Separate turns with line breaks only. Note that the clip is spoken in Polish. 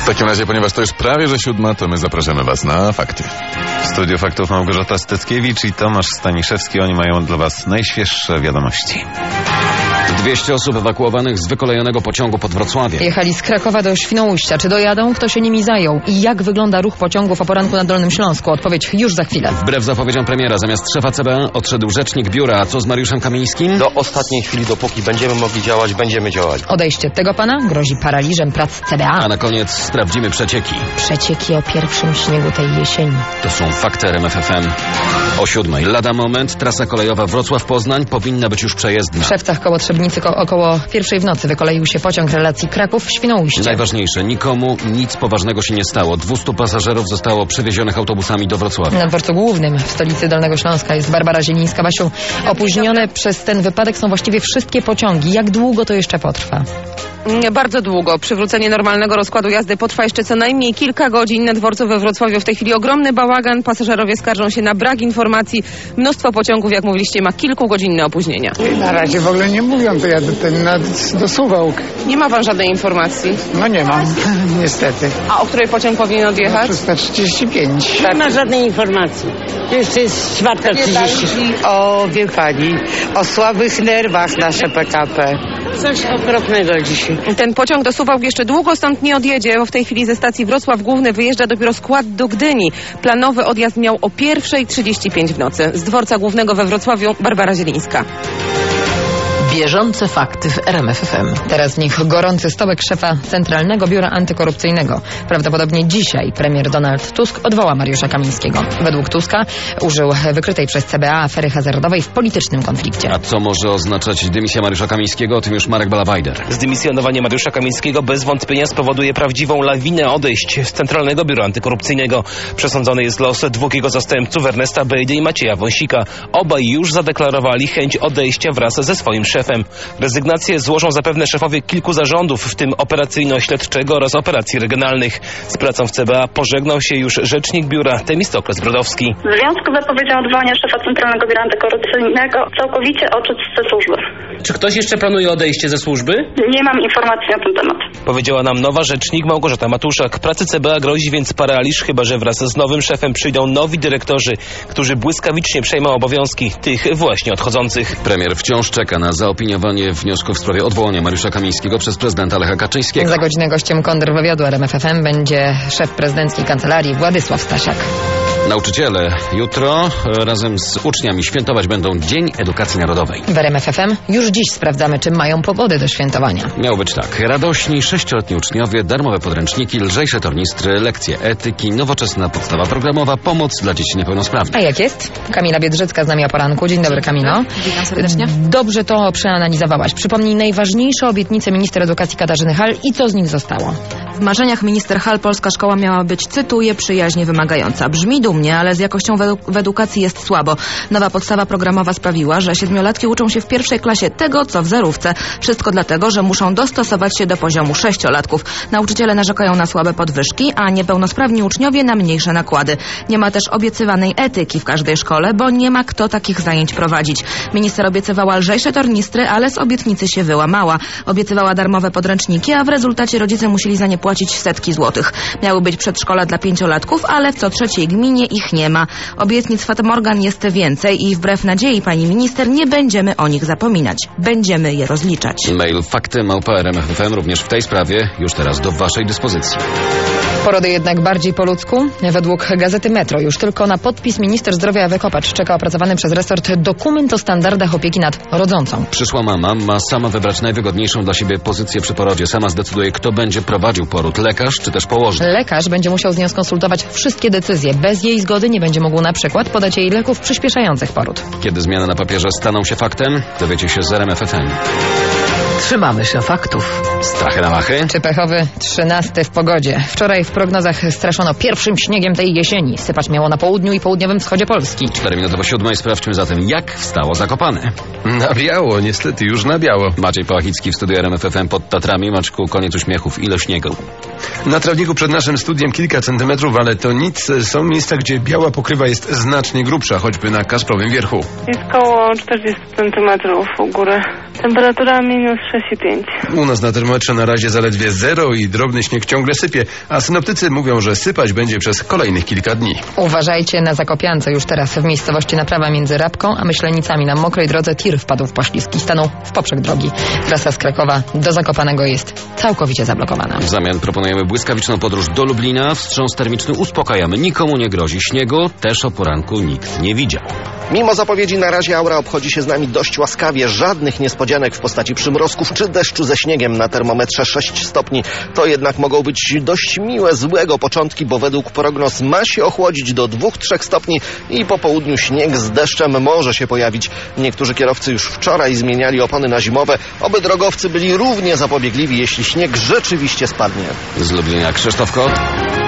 W takim razie, ponieważ to już prawie że 7, to my zapraszamy Was na fakty.
W studiu faktów Małgorzata Styckiewicz i Tomasz Staniszewski. Oni mają dla Was najświeższe wiadomości.
200 osób ewakuowanych z wykolejonego pociągu pod Wrocławiem.
Jechali z Krakowa do Świnoujścia. Czy dojadą? Kto się nimi zajął? I jak wygląda ruch pociągów o poranku na Dolnym Śląsku? Odpowiedź już za chwilę.
Wbrew zapowiedziom premiera, zamiast szefa CBA odszedł rzecznik biura. A co z Mariuszem Kamińskim?
Do ostatniej chwili, dopóki będziemy mogli działać, będziemy działać.
Odejście tego pana grozi paraliżem prac CBA.
A na koniec sprawdzimy przecieki.
Przecieki o pierwszym śniegu tej jesieni.
To są fakty RMF FM. O 7. Lada moment. Trasa kolejowa Wrocław-Poznań powinna być już przejezdna.
W Szewcach koło Trzebnicy około 1 w nocy wykoleił się pociąg relacji Kraków-Świnoujście.
Najważniejsze, nikomu nic poważnego się nie stało. 200 pasażerów zostało przewiezionych autobusami do Wrocławia.
Na dworcu głównym w stolicy Dolnego Śląska jest Barbara Zielińska. Basiu, opóźnione przez ten wypadek są właściwie wszystkie pociągi. Jak długo to jeszcze potrwa?
Bardzo długo. Przywrócenie normalnego rozkładu jazdy potrwa jeszcze co najmniej kilka godzin. Na dworcu we Wrocławiu w tej chwili ogromny bałagan. Pasażerowie skarżą się na brak informacji. Mnóstwo pociągów, jak mówiliście, ma kilkugodzinne opóźnienia.
Na razie w ogóle nie mówią, to ja do Suwałk.
Nie ma pan żadnej informacji?
No nie mam, niestety.
A o której pociąg powinien odjechać?
335.
Nie ma żadnej informacji. Jeszcze jest 4:30.
O, wie pani, o słabych nerwach nasze PKP.
Coś okropnego dzisiaj.
Ten pociąg do Suwałk jeszcze długo stąd nie odjedzie, bo w tej chwili ze stacji Wrocław Główny wyjeżdża dopiero skład do Gdyni. Planowy odjazd miał o 1:35 w nocy. Z dworca głównego we Wrocławiu Barbara Zielińska.
Bieżące fakty w RMF FM.
Teraz w nich gorący stołek szefa Centralnego Biura Antykorupcyjnego. Prawdopodobnie dzisiaj premier Donald Tusk odwoła Mariusza Kamińskiego. Według Tuska użył wykrytej przez CBA afery hazardowej w politycznym konflikcie.
A co może oznaczać dymisja Mariusza Kamińskiego? O tym już Marek Balawajder.
Zdymisjonowanie Mariusza Kamińskiego bez wątpienia spowoduje prawdziwą lawinę odejść z Centralnego Biura Antykorupcyjnego. Przesądzony jest los 2 jego zastępców, Ernesta Bejdy i Macieja Wąsika. Obaj już zadeklarowali chęć odejścia wraz ze swoim szefem. Rezygnację złożą zapewne szefowie kilku zarządów, w tym operacyjno-śledczego oraz operacji regionalnych. Z pracą w CBA pożegnał się już rzecznik biura Temistokles Brodowski.
W związku z zapowiedzią odwołania szefa Centralnego Biura Antykorupcyjnego całkowicie oczyć ze służby.
Czy ktoś jeszcze planuje odejście ze służby?
Nie mam informacji na ten temat.
Powiedziała nam nowa rzecznik Małgorzata Matuszak. Pracy CBA grozi więc paraliż, chyba że wraz z nowym szefem przyjdą nowi dyrektorzy, którzy błyskawicznie przejmą obowiązki tych właśnie odchodzących.
Premier wciąż czeka na zaopiniowanie wniosku w sprawie odwołania Mariusza Kamińskiego przez prezydenta Lecha Kaczyńskiego.
Za godzinę gościem kontrwywiadu RMF FM będzie szef prezydenckiej kancelarii Władysław Stasiak.
Nauczyciele jutro razem z uczniami świętować będą Dzień Edukacji Narodowej.
W RMF FM już dziś sprawdzamy, czy mają powody do świętowania.
Miało być tak. Radośni 6-letni uczniowie, darmowe podręczniki, lżejsze tornistry, lekcje etyki, nowoczesna podstawa programowa, pomoc dla dzieci niepełnosprawnych.
A jak jest? Kamila Biedrzycka z nami o poranku. Dzień dobry, Kamilo.
Witam serdecznie.
Dobrze to przeanalizowałaś. Przypomnij najważniejsze obietnice minister edukacji Katarzyny Hall i co z nich zostało.
W marzeniach minister Hall polska szkoła miała być, cytuję, przyjaźnie wymagająca. Brzmi dumnie, ale z jakością w edukacji jest słabo. Nowa podstawa programowa sprawiła, że 7-latki uczą się w pierwszej klasie tego, co w zerówce. Wszystko dlatego, że muszą dostosować się do poziomu 6-latków. Nauczyciele narzekają na słabe podwyżki, a niepełnosprawni uczniowie na mniejsze nakłady. Nie ma też obiecywanej etyki w każdej szkole, bo nie ma kto takich zajęć prowadzić. Minister obiecywała lżejsze tornistry, ale z obietnicy się wyłamała. Obiecywała darmowe podręczniki, a w rezultacie rodzice musieli za nie płacić setki złotych. Miały być przedszkola dla 5-latków, ale w co trzeciej gminie ich nie ma. Obietnic fatamorgan jest więcej i wbrew nadziei pani minister nie będziemy o nich zapominać. Będziemy je rozliczać.
Mail fakty@rmf.fm również w tej sprawie już teraz do waszej dyspozycji.
Porody jednak bardziej po ludzku. Według gazety Metro już tylko na podpis minister zdrowia Ewy Kopacz czeka opracowany przez resort dokument o standardach opieki nad rodzącą.
Przyszła mama ma sama wybrać najwygodniejszą dla siebie pozycję przy porodzie. Sama zdecyduje, kto będzie prowadził poród. Lekarz czy też położny.
Lekarz będzie musiał z nią skonsultować wszystkie decyzje. Bez jej zgody nie będzie mógł na przykład podać jej leków przyspieszających poród.
Kiedy zmiany na papierze staną się faktem, dowiecie się z RMF FM.
Trzymamy się faktów.
Strachy na machy.
Czy pechowy 13 w pogodzie. Wczoraj w prognozach straszono pierwszym śniegiem tej jesieni. Sypać miało na południu i południowym wschodzie Polski.
4 minuty po 7. Sprawdźmy zatem, jak wstało Zakopane.
Na biało, niestety już na biało.
Maciej Pałachicki w studiu RMF FM pod Tatrami. Maczku, koniec uśmiechów. Ile śniegu?
Na trawniku przed naszym studiem kilka centymetrów, ale to nic. Są miejsca, gdzie biała pokrywa jest znacznie grubsza, choćby na Kasprowym Wierchu.
Jest koło 40 centymetrów u góry. Temperatura minus 6,5.
U nas na termometrze na razie zaledwie 0 i drobny śnieg ciągle sypie, a synoptycy mówią, że sypać będzie przez kolejnych kilka dni.
Uważajcie na Zakopiance. Już teraz w miejscowości Naprawa między Rabką a Myślenicami na mokrej drodze tir wpadł w poślizg i stanął w poprzek drogi. Trasa z Krakowa do Zakopanego jest całkowicie zablokowana.
W zamian proponujemy błyskawiczną podróż do Lublina. Wstrząs termiczny uspokajamy. Nikomu nie grozi. Śniegu też o poranku nikt nie widział.
Mimo zapowiedzi na razie aura obchodzi się z nami dość łaskawie. Żadnych niespodzianek w postaci przymrozków czy deszczu ze śniegiem na termometrze 6 stopni. To jednak mogą być dość miłe, złego początki, bo według prognoz ma się ochłodzić do 2-3 stopni i po południu śnieg z deszczem może się pojawić. Niektórzy kierowcy już wczoraj zmieniali opony na zimowe. Oby drogowcy byli równie zapobiegliwi, jeśli śnieg rzeczywiście spadnie.
Z Lublina Krzysztof Kot.